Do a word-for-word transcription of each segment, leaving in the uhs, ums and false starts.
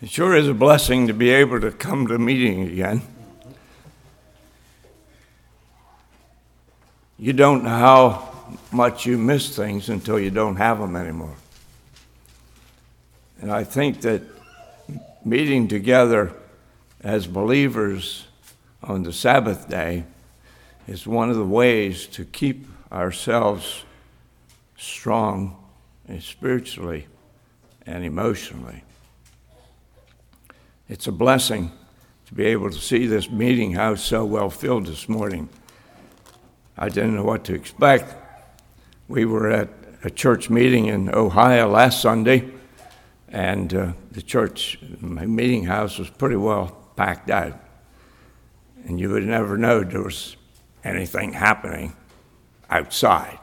It sure is a blessing to be able to come to a meeting again. You don't know how much you miss things until you don't have them anymore. And I think that meeting together as believers on the Sabbath day is one of the ways to keep ourselves strong and spiritually and emotionally. It's a blessing to be able to see this meeting house so well filled this morning. I didn't know what to expect. We were at a church meeting in Ohio last Sunday, and uh, the church meeting house was pretty well packed out. And you would never know there was anything happening outside.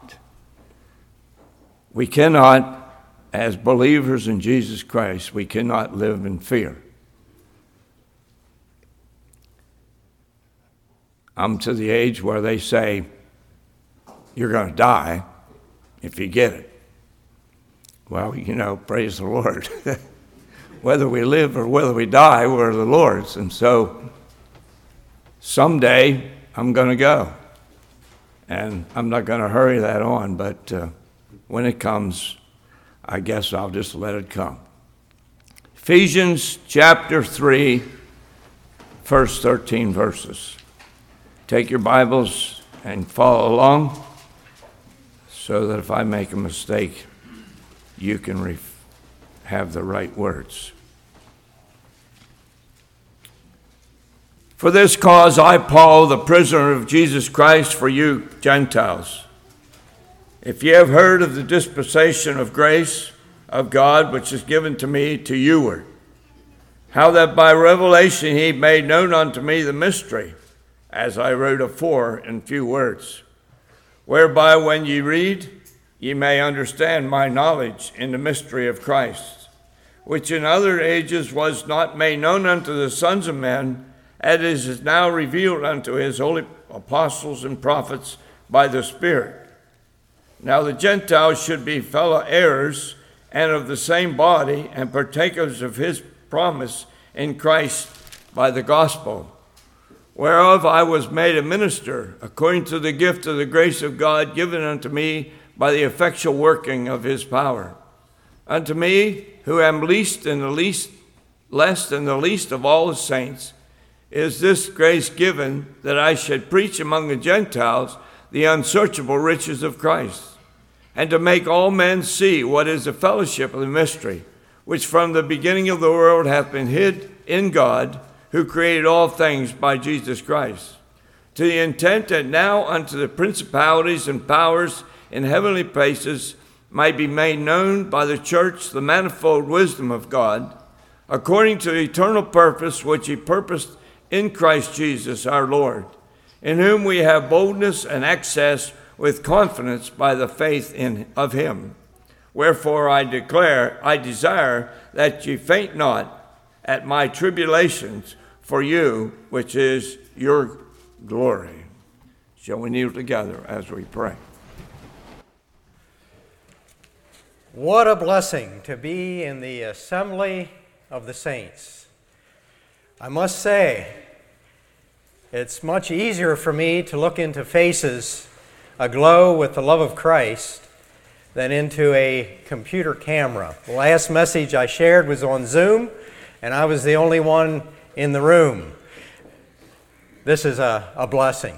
We cannot, as believers in Jesus Christ, we cannot live in fear. I'm to the age where they say, you're going to die if you get it. Well, you know, praise the Lord. Whether we live or whether we die, we're the Lord's. And so someday I'm going to go. And I'm not going to hurry that on, but uh, when it comes, I guess I'll just let it come. Ephesians chapter three, first thirteen verses. Take your Bibles and follow along so that if I make a mistake, you can re- have the right words. For this cause I, Paul, the prisoner of Jesus Christ, for you Gentiles, if ye have heard of the dispensation of grace of God which is given to me to youward, how that by revelation he made known unto me the mystery, as I wrote afore in few words, whereby when ye read, ye may understand my knowledge in the mystery of Christ, which in other ages was not made known unto the sons of men, as is now revealed unto his holy apostles and prophets by the Spirit. Now the Gentiles should be fellow heirs and of the same body, and partakers of his promise in Christ by the gospel, whereof I was made a minister, according to the gift of the grace of God given unto me by the effectual working of his power. Unto me, who am least in the least, less than the least of all the saints, is this grace given, that I should preach among the Gentiles the unsearchable riches of Christ, and to make all men see what is the fellowship of the mystery, which from the beginning of the world hath been hid in God, who created all things by Jesus Christ, to the intent that now unto the principalities and powers in heavenly places might be made known by the church the manifold wisdom of God, according to the eternal purpose which he purposed in Christ Jesus our Lord, in whom we have boldness and access with confidence by the faith in of him. Wherefore I declare, I desire that ye faint not at my tribulations for you, which is your glory. Shall we kneel together as we pray? What a blessing to be in the assembly of the saints. I must say, it's much easier for me to look into faces aglow with the love of Christ than into a computer camera. The last message I shared was on Zoom, and I was the only one in the room. This is a, a blessing.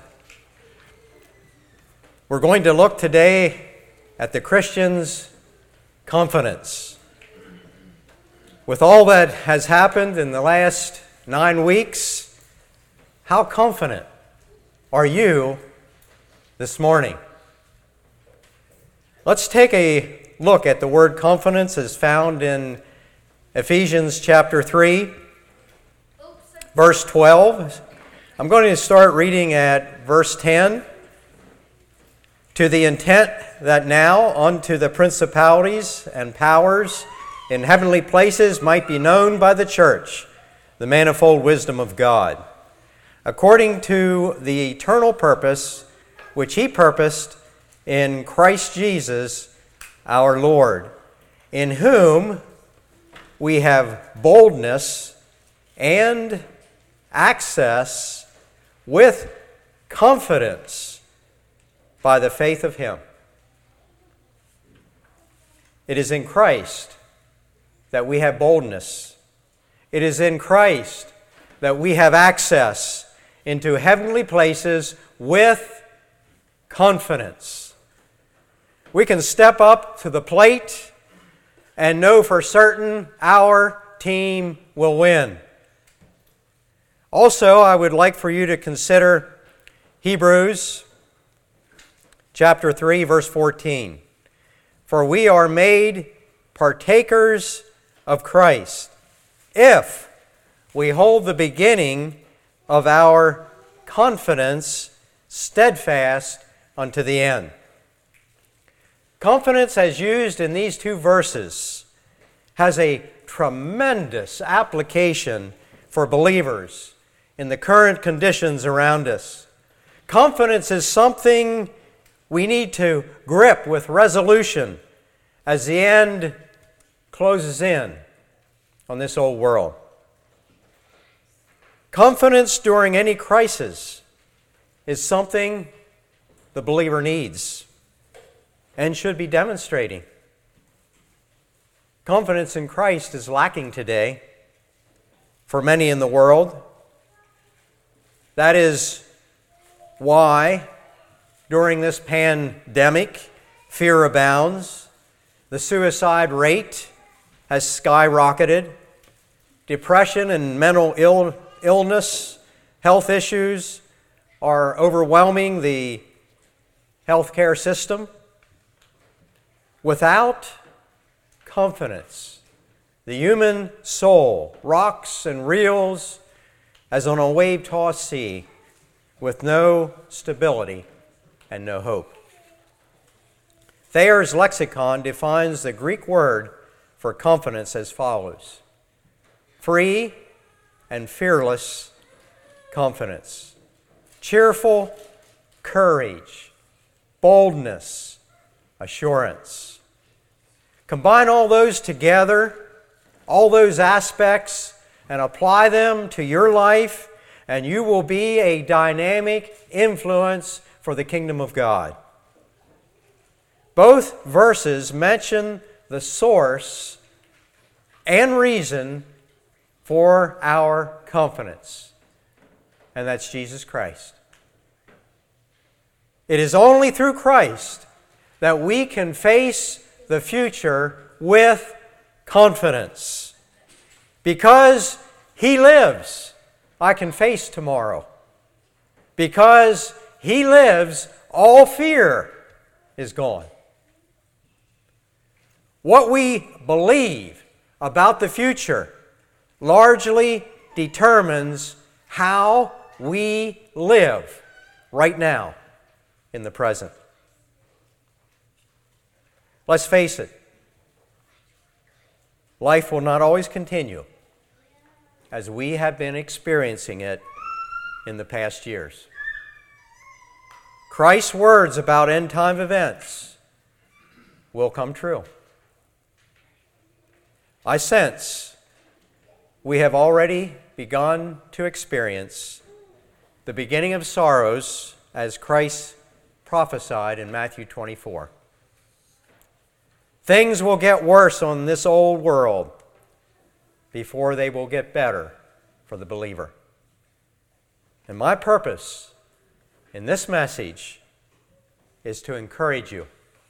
We're going to look today at the Christian's confidence. With all that has happened in the last nine weeks, how confident are you this morning? Let's take a look at the word confidence as found in Ephesians chapter three, verse twelve. I'm going to start reading at verse ten. To the intent that now unto the principalities and powers in heavenly places might be known by the church the manifold wisdom of God, according to the eternal purpose which he purposed in Christ Jesus our Lord, in whom we have boldness and access with confidence by the faith of Him. It is in Christ that we have boldness. It is in Christ that we have access into heavenly places with confidence. We can step up to the plate and know for certain our team will win. Also, I would like for you to consider Hebrews chapter three, verse fourteen. For we are made partakers of Christ if we hold the beginning of our confidence steadfast unto the end. Confidence, as used in these two verses, has a tremendous application for believers in the current conditions around us. Confidence is something we need to grip with resolution as the end closes in on this old world. Confidence during any crisis is something the believer needs and should be demonstrating. Confidence in Christ is lacking today for many in the world. That is why during this pandemic, fear abounds. The suicide rate has skyrocketed. Depression and mental ill, illness, health issues are overwhelming the healthcare system. Without confidence, the human soul rocks and reels as on a wave-tossed sea with no stability and no hope. Thayer's lexicon defines the Greek word for confidence as follows: free and fearless confidence, cheerful courage, boldness, assurance. Combine all those together, all those aspects, and apply them to your life, and you will be a dynamic influence for the kingdom of God. Both verses mention the source and reason for our confidence, and that's Jesus Christ. It is only through Christ that we can face the future with confidence. Because He lives, I can face tomorrow. Because He lives, all fear is gone. What we believe about the future largely determines how we live right now in the present. Let's face it, life will not always continue as we have been experiencing it in the past years. Christ's words about end-time events will come true. I sense we have already begun to experience the beginning of sorrows as Christ prophesied in Matthew twenty-four. Things will get worse on this old world before they will get better for the believer. And my purpose in this message is to encourage you,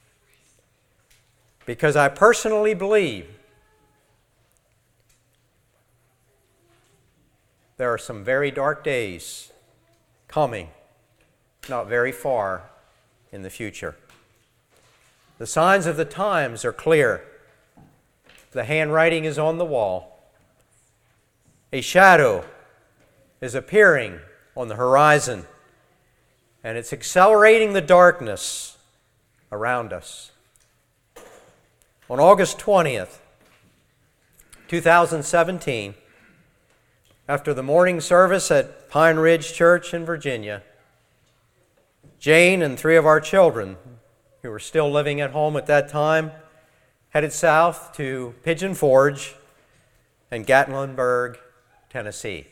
because I personally believe there are some very dark days coming, not very far in the future. The signs of the times are clear. The handwriting is on the wall. A shadow is appearing on the horizon, and it's accelerating the darkness around us. On August twentieth, twenty seventeen, after the morning service at Pine Ridge Church in Virginia, Jane and three of our children, who were still living at home at that time, headed south to Pigeon Forge and Gatlinburg, Tennessee.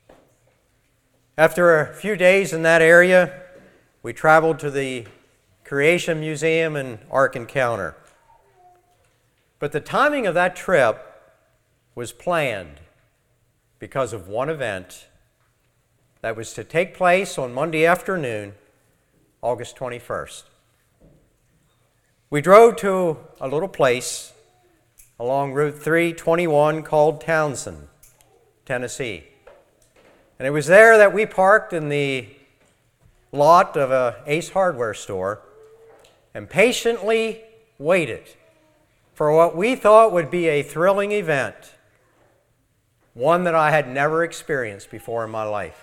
After a few days in that area, we traveled to the Creation Museum in Ark Encounter. But the timing of that trip was planned because of one event that was to take place on Monday afternoon, August twenty-first. We drove to a little place along Route three twenty-one called Townsend, Tennessee. And it was there that we parked in the lot of a Ace Hardware store and patiently waited for what we thought would be a thrilling event, one that I had never experienced before in my life.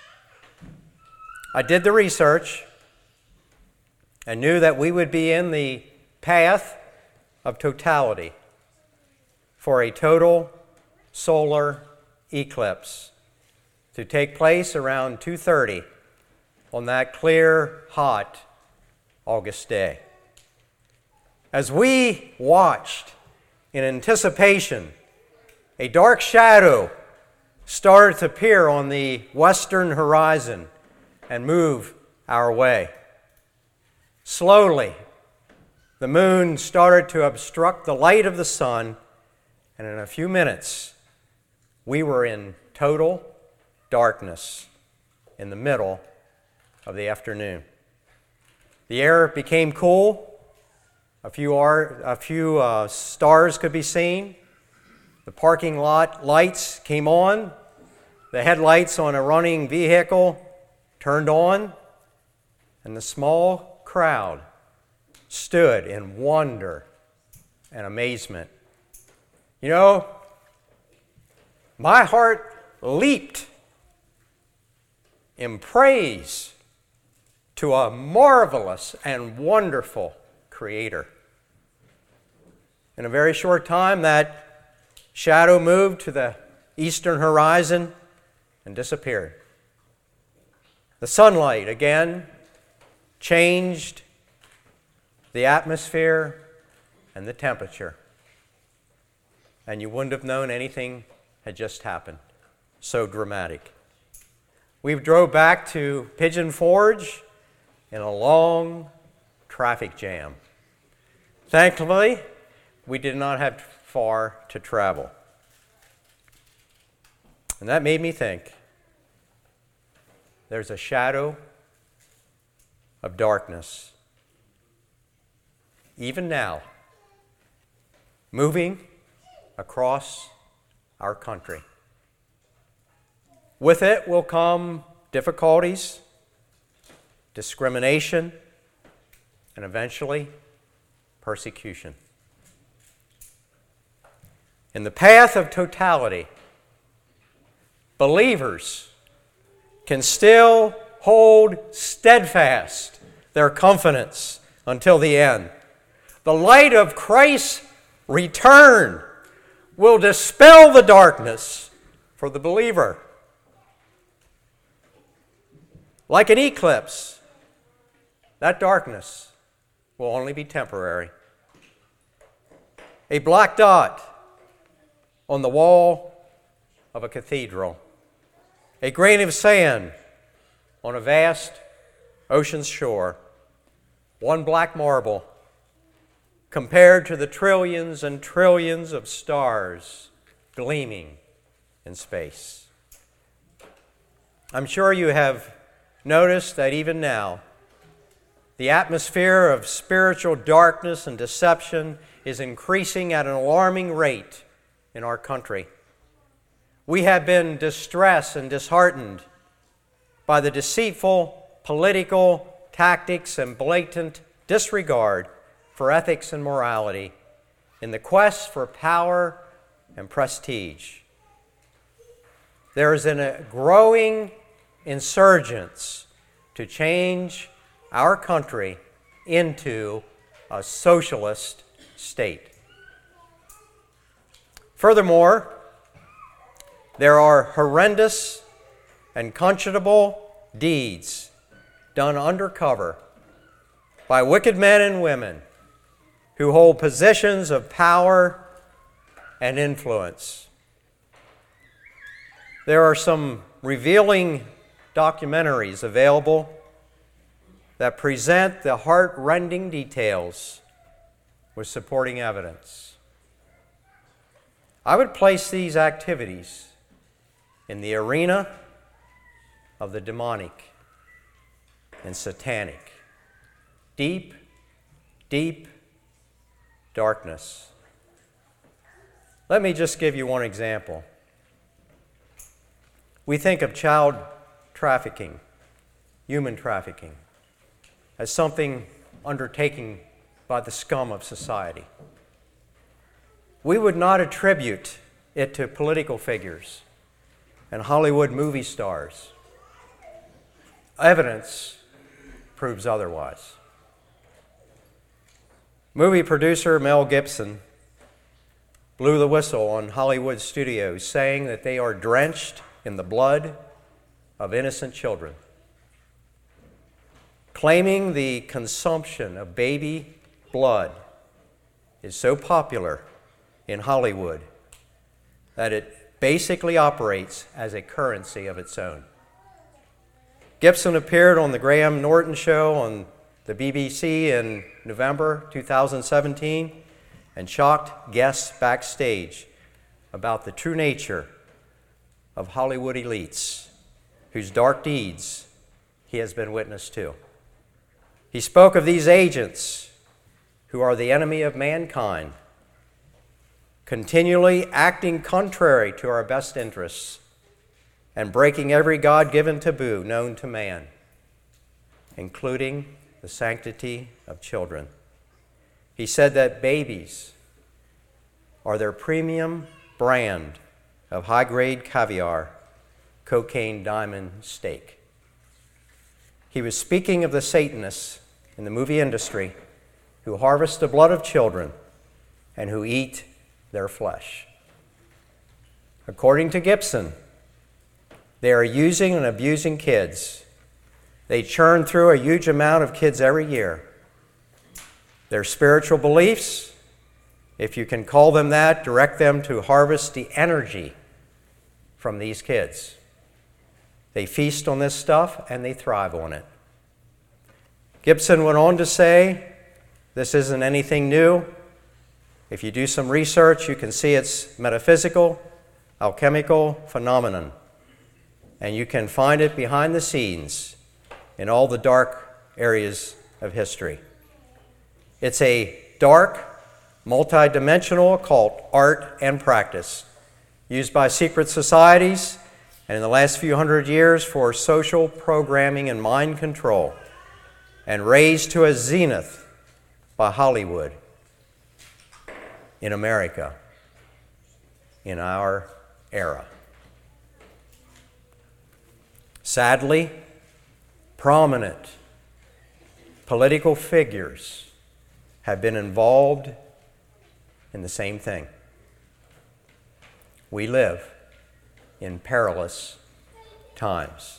I did the research and knew that we would be in the path of totality for a total solar eclipse to take place around two thirty on that clear, hot August day. As we watched in anticipation, a dark shadow started to appear on the western horizon and move our way. Slowly, the moon started to obstruct the light of the sun, and in a few minutes, we were in total darkness in the middle of the afternoon. The air became cool. A few, ar- a few uh, stars could be seen. The parking lot lights came on. The headlights on a running vehicle turned on. And the small crowd stood in wonder and amazement. You know, my heart leaped in praise to a marvelous and wonderful Creator. In a very short time, that shadow moved to the eastern horizon and disappeared. The sunlight again changed the atmosphere and the temperature, and you wouldn't have known anything had just happened. So dramatic. We drove back to Pigeon Forge in a long traffic jam. Thankfully, we did not have far to travel. And that made me think, there's a shadow of darkness, even now, moving across our country. With it will come difficulties, discrimination, and eventually persecution. In the path of totality, believers can still hold steadfast their confidence until the end. The light of Christ's return will dispel the darkness for the believer. Like an eclipse, that darkness will only be temporary. A black dot on the wall of a cathedral. A grain of sand on a vast ocean's shore. One black marble compared to the trillions and trillions of stars gleaming in space. I'm sure you have noticed that even now, the atmosphere of spiritual darkness and deception is increasing at an alarming rate in our country. We have been distressed and disheartened by the deceitful political tactics and blatant disregard for ethics and morality in the quest for power and prestige. There is a growing insurgence to change our country into a socialist state. Furthermore, there are horrendous and conscionable deeds done undercover by wicked men and women who hold positions of power and influence. There are some revealing documentaries available that present the heart-rending details with supporting evidence. I would place these activities in the arena of the demonic and satanic. Deep, deep darkness. Let me just give you one example. We think of child trafficking, human trafficking, as something undertaken by the scum of society. We would not attribute it to political figures and Hollywood movie stars. Evidence proves otherwise. Movie producer Mel Gibson blew the whistle on Hollywood studios, saying that they are drenched in the blood of innocent children, claiming the consumption of baby blood is so popular in Hollywood that it basically operates as a currency of its own. Gibson appeared on the Graham Norton Show on the B B C in November two thousand seventeen and shocked guests backstage about the true nature of Hollywood elites whose dark deeds he has been witness to. He spoke of these agents who are the enemy of mankind, continually acting contrary to our best interests and breaking every God-given taboo known to man, including the sanctity of children. He said that babies are their premium brand of high-grade caviar, cocaine diamond steak. He was speaking of the Satanists in the movie industry who harvest the blood of children and who eat their flesh. According to Gibson, they are using and abusing kids. They churn through a huge amount of kids every year. Their spiritual beliefs, if you can call them that, direct them to harvest the energy from these kids. They feast on this stuff and they thrive on it. Gibson went on to say, this isn't anything new. If you do some research, you can see it's metaphysical, alchemical phenomenon. And you can find it behind the scenes in all the dark areas of history. It's a dark, multidimensional occult art and practice used by secret societies and in the last few hundred years for social programming and mind control, and raised to a zenith by Hollywood in America in our era. Sadly, prominent political figures have been involved in the same thing. We live in perilous times.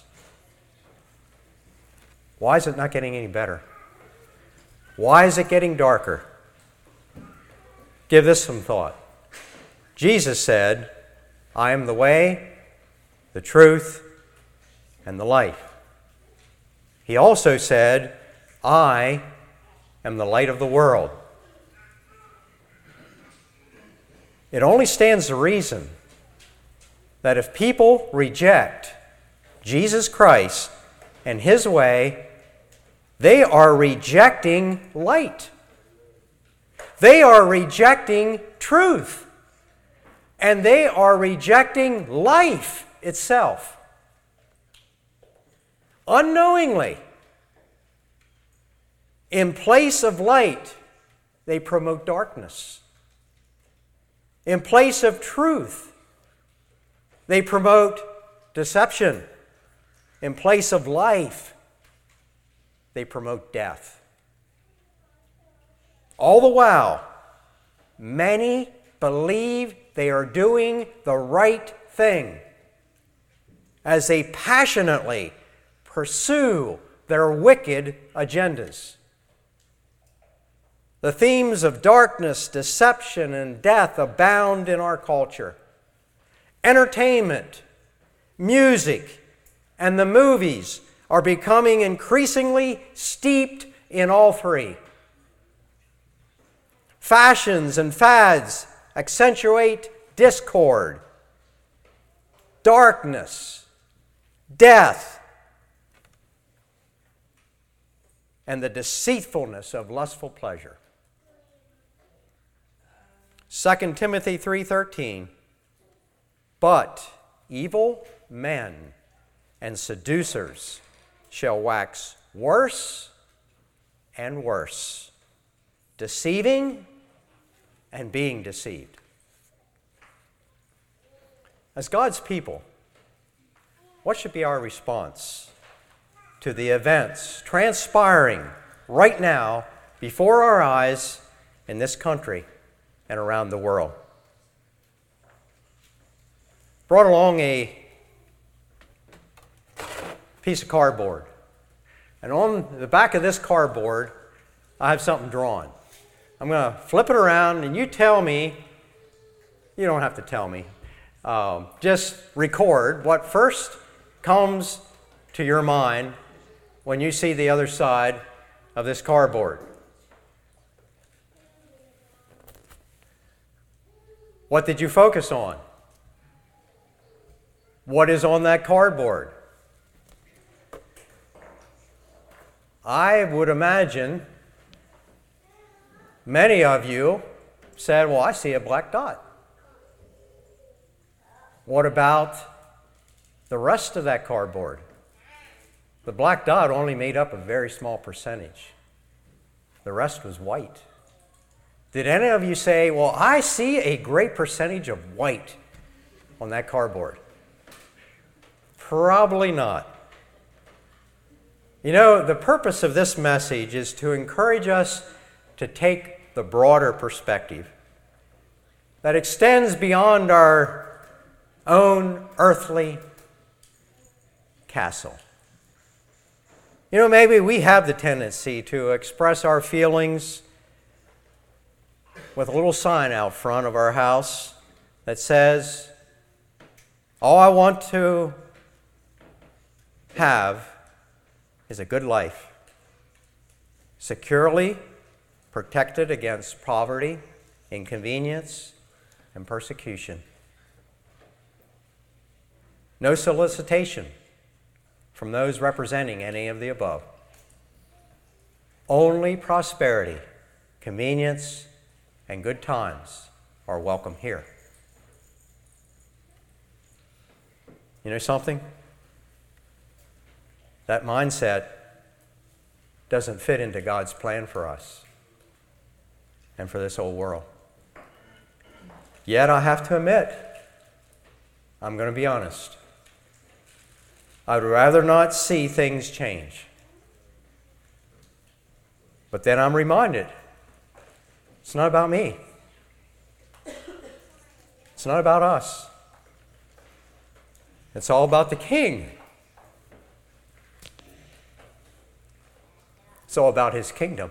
Why is it not getting any better? Why is it getting darker? Give this some thought. Jesus said, I am the way, the truth, and the life. He also said, I am the light of the world. It only stands to reason that if people reject Jesus Christ and His way, they are rejecting light. They are rejecting truth. And they are rejecting life itself. Unknowingly, in place of light, they promote darkness. In place of truth, they promote deception. In place of life, they promote death. All the while, many believe they are doing the right thing as they passionately pursue their wicked agendas. The themes of darkness, deception, and death abound in our culture. Entertainment music, and the movies are becoming increasingly steeped in all three. Fashions and fads accentuate discord, darkness, death, and the deceitfulness of lustful pleasure. Second Timothy three thirteen, but evil men and seducers shall wax worse and worse, deceiving and being deceived. As God's people, what should be our response to the events transpiring right now before our eyes in this country and around the world? Brought along a piece of cardboard. And on the back of this cardboard, I have something drawn. I'm going to flip it around, and you tell me, you don't have to tell me, um, just record what first comes to your mind when you see the other side of this cardboard. What did you focus on? What is on that cardboard? I would imagine many of you said, well, I see a black dot. What about the rest of that cardboard? The black dot only made up a very small percentage. The rest was white. Did any of you say, well, I see a great percentage of white on that cardboard? Probably not. You know, the purpose of this message is to encourage us to take the broader perspective that extends beyond our own earthly castle. You know, maybe we have the tendency to express our feelings with a little sign out front of our house that says, all I want to have is a good life, securely protected against poverty, inconvenience, and persecution. No solicitation from those representing any of the above. Only prosperity, convenience, and good times are welcome here. You know something? That mindset doesn't fit into God's plan for us and for this whole world. Yet I have to admit, I'm going to be honest, I'd rather not see things change. But then I'm reminded, it's not about me. It's not about us. It's all about the King. It's all about His kingdom,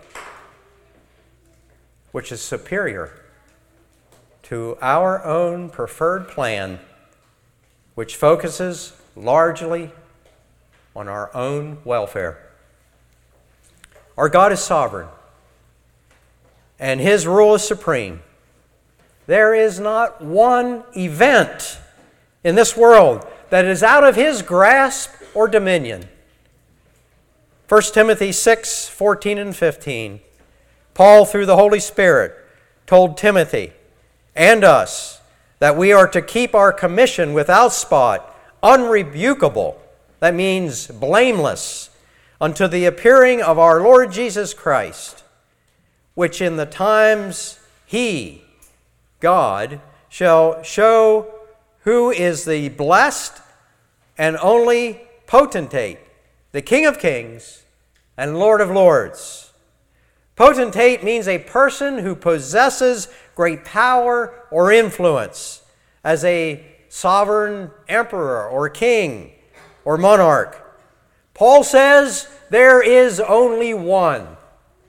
which is superior to our own preferred plan, which focuses largely on our own welfare. Our God is sovereign, and His rule is supreme. There is not one event in this world that is out of His grasp or dominion. First Timothy six, fourteen and fifteen. Paul, through the Holy Spirit, told Timothy and us that we are to keep our commission without spot, unrebukable, that means blameless, unto the appearing of our Lord Jesus Christ, which in the times He, God, shall show who is the blessed and only potentate, the King of kings and Lord of lords. Potentate means a person who possesses great power or influence as a sovereign emperor or king or monarch. Paul says there is only one.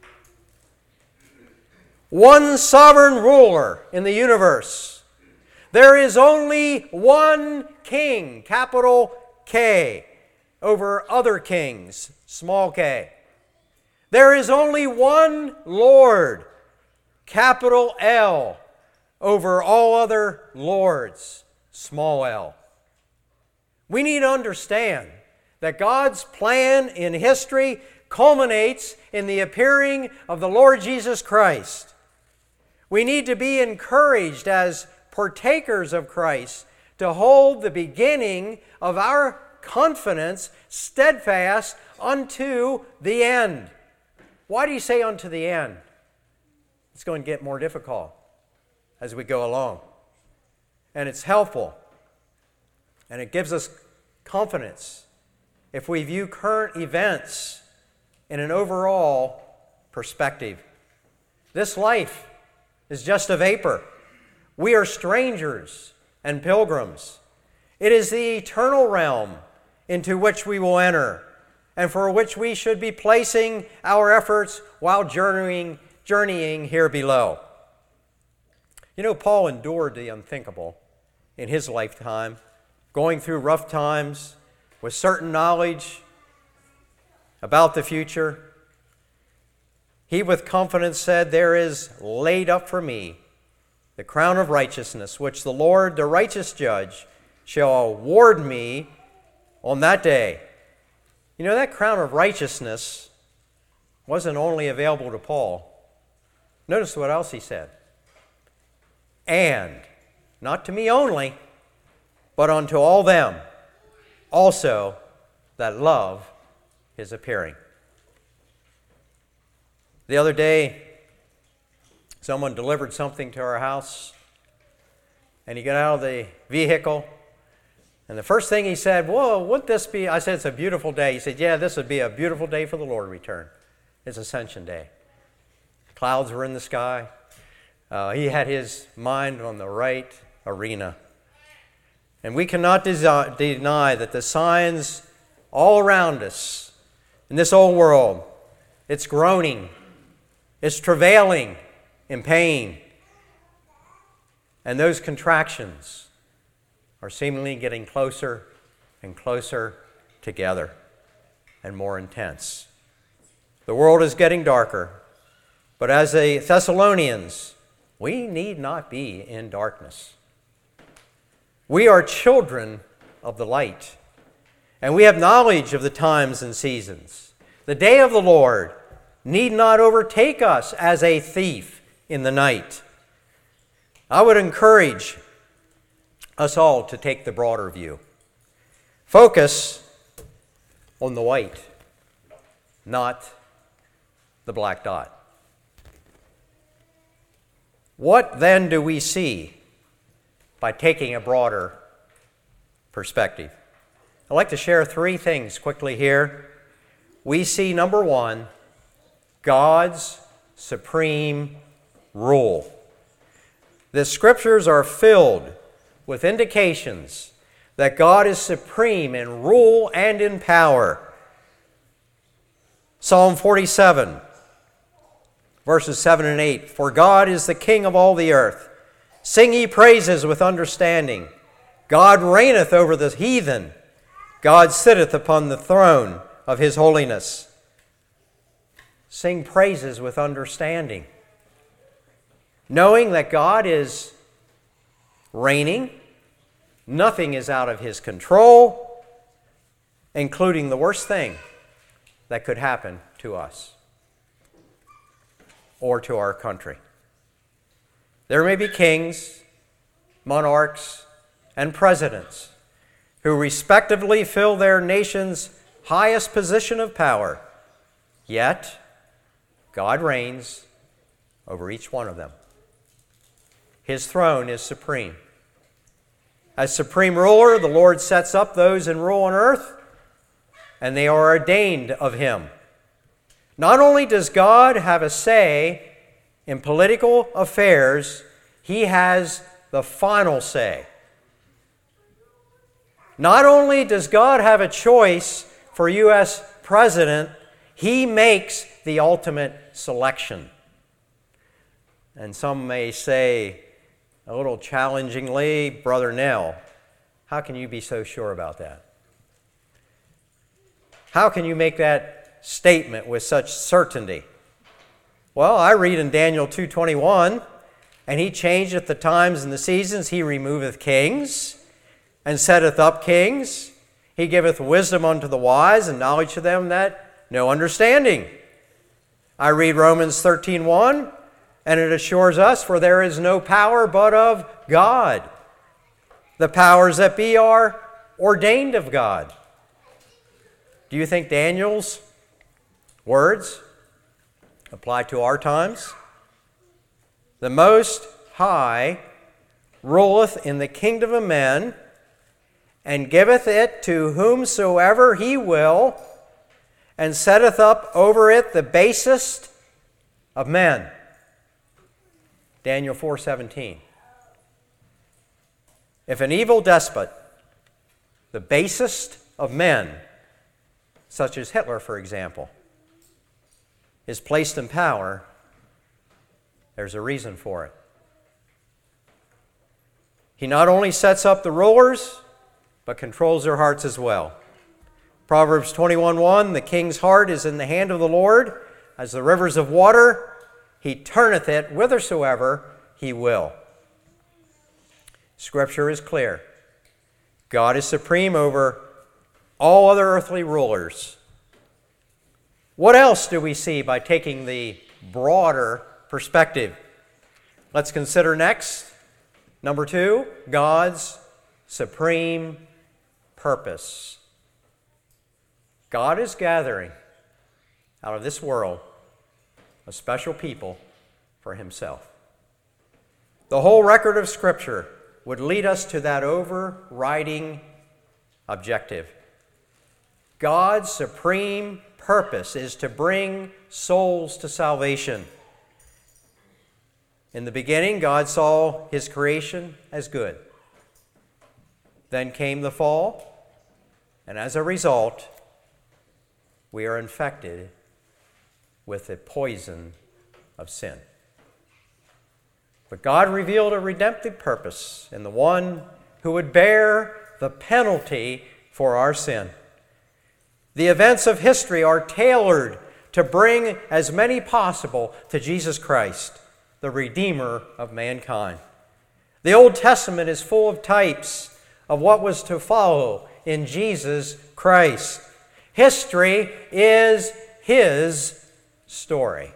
One sovereign ruler in the universe. There is only one king, capital K, over other kings, small k. There is only one Lord, capital L, over all other lords, small l. We need to understand that God's plan in history culminates in the appearing of the Lord Jesus Christ. We need to be encouraged as partakers of Christ to hold the beginning of our confidence steadfast unto the end. Why do you say unto the end? It's going to get more difficult as we go along. And it's helpful. And it gives us confidence if we view current events in an overall perspective. This life is just a vapor. We are strangers and pilgrims. It is the eternal realm into which we will enter and for which we should be placing our efforts while journeying, journeying here below. You know, Paul endured the unthinkable in his lifetime, going through rough times with certain knowledge about the future. He with confidence said, "There is laid up for me the crown of righteousness, which the Lord, the righteous judge, shall award me on that day." You know, that crown of righteousness wasn't only available to Paul. Notice what else he said. "And, not to me only, but unto all them also that love his appearing." The other day, someone delivered something to our house, and he got out of the vehicle, and the first thing he said, "Whoa, wouldn't this be?" I said, "It's a beautiful day." He said, "Yeah, this would be a beautiful day for the Lord to return. It's Ascension Day." Clouds were in the sky. Uh, he had his mind on the right arena. And we cannot desi- deny that the signs all around us in this old world, it's groaning, it's travailing in pain. And those contractions are seemingly getting closer and closer together and more intense. The world is getting darker, but as the Thessalonians, we need not be in darkness. We are children of the light, and we have knowledge of the times and seasons. The day of the Lord need not overtake us as a thief in the night. I would encourage us all to take the broader view. Focus on the white, not the black dot. What then do we see by taking a broader perspective? I'd like to share three things quickly here. We see, number one, God's supreme rule. The scriptures are filled with indications that God is supreme in rule and in power. Psalm forty-seven, verses seven and eight. "For God is the King of all the earth. Sing ye praises with understanding. God reigneth over the heathen. God sitteth upon the throne of his holiness." Sing praises with understanding, knowing that God is reigning. Nothing is out of his control, including the worst thing that could happen to us or to our country. There may be kings, monarchs, and presidents who respectively fill their nation's highest position of power, yet God reigns over each one of them. His throne is supreme. As supreme ruler, the Lord sets up those in rule on earth, and they are ordained of him. Not only does God have a say in political affairs, he has the final say. Not only does God have a choice for U S president, he makes the ultimate selection. And some may say, a little challengingly, Brother Nell, how can you be so sure about that? How can you make that statement with such certainty? Well, I read in Daniel two twenty-one, and he changeth the times and the seasons, he removeth kings, and setteth up kings. He giveth wisdom unto the wise, and knowledge to them that know understanding. I read Romans thirteen one, and it assures us, for there is no power but of God. The powers that be are ordained of God. Do you think Daniel's words apply to our times? The Most High ruleth in the kingdom of men, and giveth it to whomsoever he will, and setteth up over it the basest of men. Daniel four seventeen. If an evil despot, the basest of men, such as Hitler, for example, is placed in power, there's a reason for it. He not only sets up the rulers, but controls their hearts as well. Proverbs twenty-one one, the king's heart is in the hand of the Lord, as the rivers of water, he turneth it whithersoever he will. Scripture is clear. God is supreme over all other earthly rulers. What else do we see by taking the broader perspective? Let's consider next, number two, God's supreme purpose. God is gathering out of this world a special people for himself. The whole record of Scripture would lead us to that overriding objective. God's supreme purpose is to bring souls to salvation. In the beginning, God saw his creation as good. Then came the fall, and as a result, we are infected with the poison of sin. But God revealed a redemptive purpose in the one who would bear the penalty for our sin. The events of history are tailored to bring as many possible to Jesus Christ, the Redeemer of mankind. The Old Testament is full of types of what was to follow in Jesus Christ. History is his story.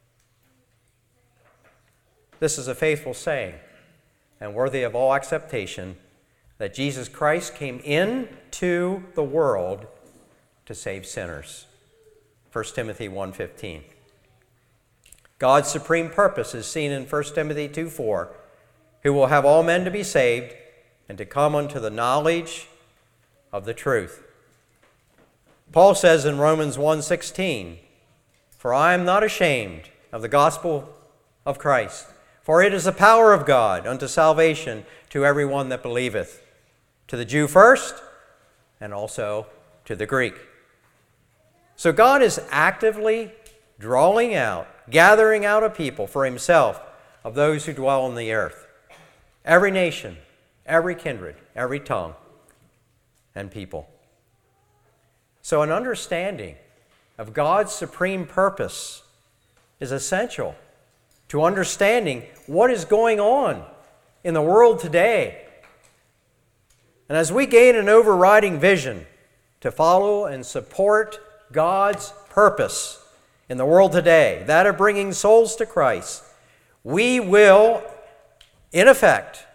This is a faithful saying and worthy of all acceptation that Jesus Christ came into the world to save sinners. First Timothy one fifteen. God's supreme purpose is seen in First Timothy two four, who will have all men to be saved and to come unto the knowledge of the truth. Paul says in Romans one sixteen, for I am not ashamed of the gospel of Christ, for it is the power of God unto salvation to everyone that believeth, to the Jew first, and also to the Greek. So God is actively drawing out, gathering out a people for himself of those who dwell on the earth. Every nation, every kindred, every tongue, and people. So an understanding of God's supreme purpose is essential to understanding what is going on in the world today. And as we gain an overriding vision to follow and support God's purpose in the world today, that of bringing souls to Christ, we will, in effect,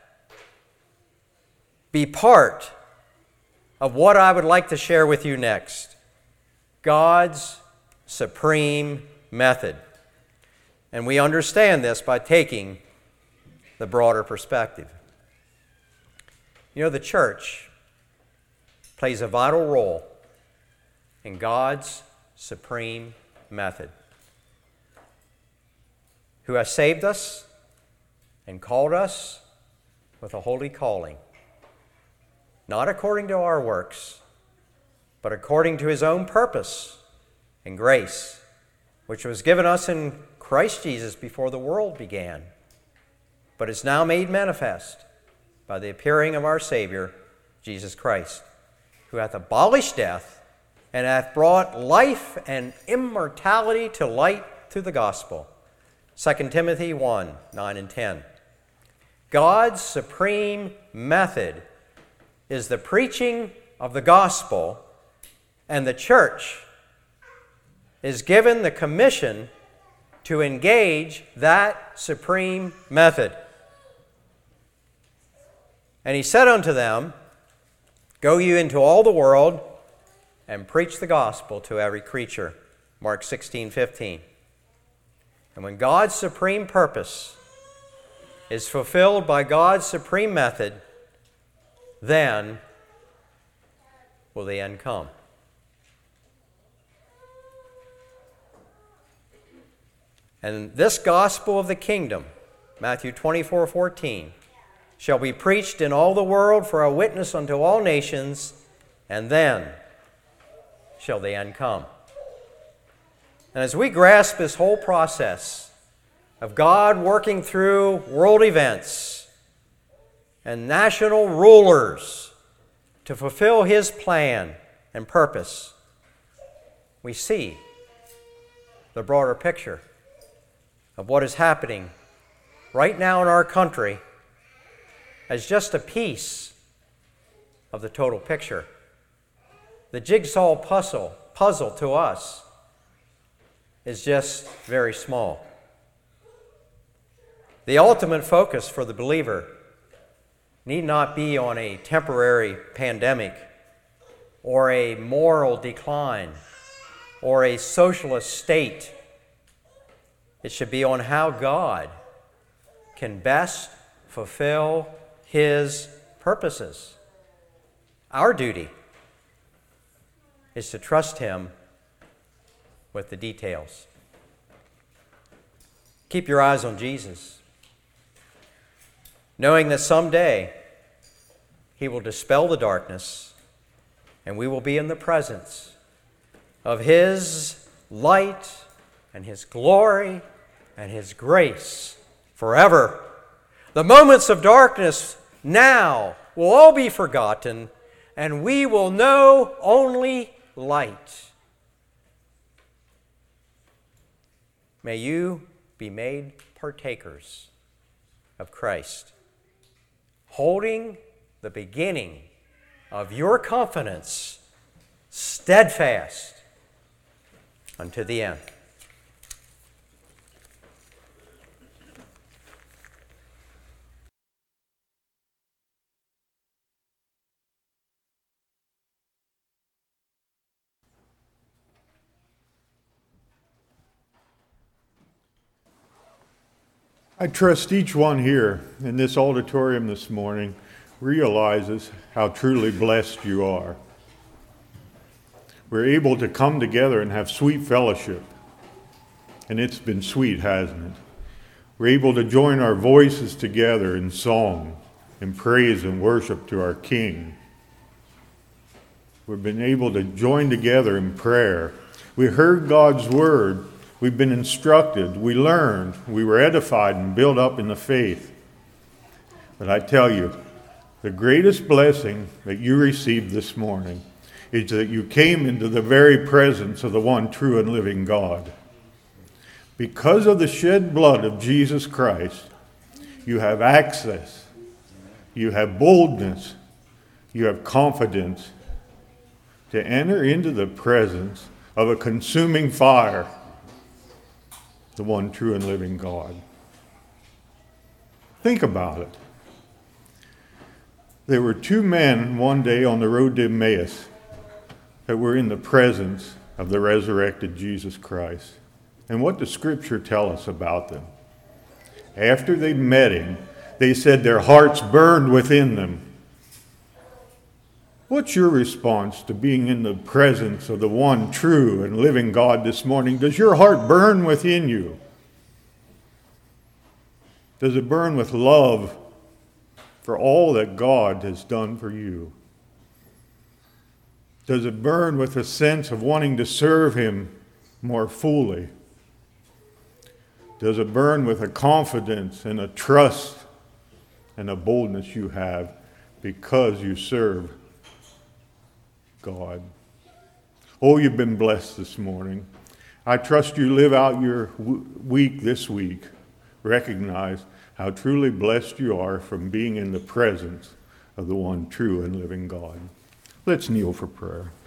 be part of what I would like to share with you next, God's supreme method. And we understand this by taking the broader perspective. You know, the church plays a vital role in God's supreme method, who has saved us and called us with a holy calling, not according to our works, but according to his own purpose and grace, which was given us in Christ Jesus before the world began. but is now made manifest by the appearing of our Savior, Jesus Christ, who hath abolished death and hath brought life and immortality to light through the gospel. Second Timothy one, nine and ten. God's supreme method is the preaching of the gospel, and the church is given the commission to engage that supreme method. And he said unto them, Go you into all the world and preach the gospel to every creature. Mark sixteen, fifteen. And when God's supreme purpose is fulfilled by God's supreme method, then will the end come. And this gospel of the kingdom, Matthew twenty-four, fourteen, shall be preached in all the world for a witness unto all nations, and then shall the end come. And as we grasp this whole process of God working through world events and national rulers to fulfill His plan and purpose, we see the broader picture of what is happening right now in our country as just a piece of the total picture. The jigsaw puzzle, puzzle to us is just very small. The ultimate focus for the believer need not be on a temporary pandemic or a moral decline or a socialist state. It should be on how God can best fulfill His purposes. Our duty is to trust Him with the details. Keep your eyes on Jesus, knowing that someday He will dispel the darkness and we will be in the presence of His light and His glory and His grace forever. The moments of darkness now will all be forgotten, and we will know only light. May you be made partakers of Christ, holding the beginning of your confidence steadfast unto the end. I trust each one here in this auditorium this morning realizes how truly blessed you are. We're able to come together and have sweet fellowship. And it's been sweet, hasn't it? We're able to join our voices together in song, in praise and worship to our King. We've been able to join together in prayer. We heard God's word. We've been instructed, we learned, we were edified and built up in the faith. But I tell you, the greatest blessing that you received this morning is that you came into the very presence of the one true and living God. Because of the shed blood of Jesus Christ, you have access, you have boldness, you have confidence to enter into the presence of a consuming fire, the one true and living God. Think about it. There were two men one day on the road to Emmaus that were in the presence of the resurrected Jesus Christ. And what does Scripture tell us about them? After they met Him, they said their hearts burned within them. What's your response to being in the presence of the one true and living God this morning? Does your heart burn within you? Does it burn with love for all that God has done for you? Does it burn with a sense of wanting to serve Him more fully? Does it burn with a confidence and a trust and the boldness you have because you serve God. Oh, you've been blessed this morning. I trust you live out your w- week this week. Recognize how truly blessed you are from being in the presence of the one true and living God. Let's kneel for prayer.